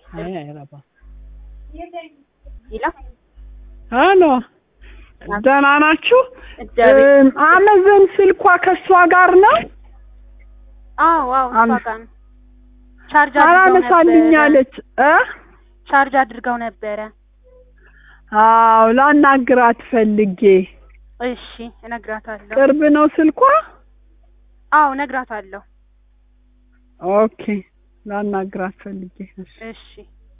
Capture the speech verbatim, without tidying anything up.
አይ አይረባ ይላ አሎ ደህና ናችሁ? አመዘን ስልኳ ከሷ ጋር ነው? አዎ አዎ እሷ ጋር ነው። ቻርጅ አድርገው ነበር አላነሳልኛለች እ ቻርጅ አድርገው ነበር። አዎ ላናግራት ፈልጌ። እሺ እነግራታለሁ። ቅርብ ነው ስልኳ? አዎ እነግራታለሁ። ኦኬ ላናግራት ፈልጌ። እሺ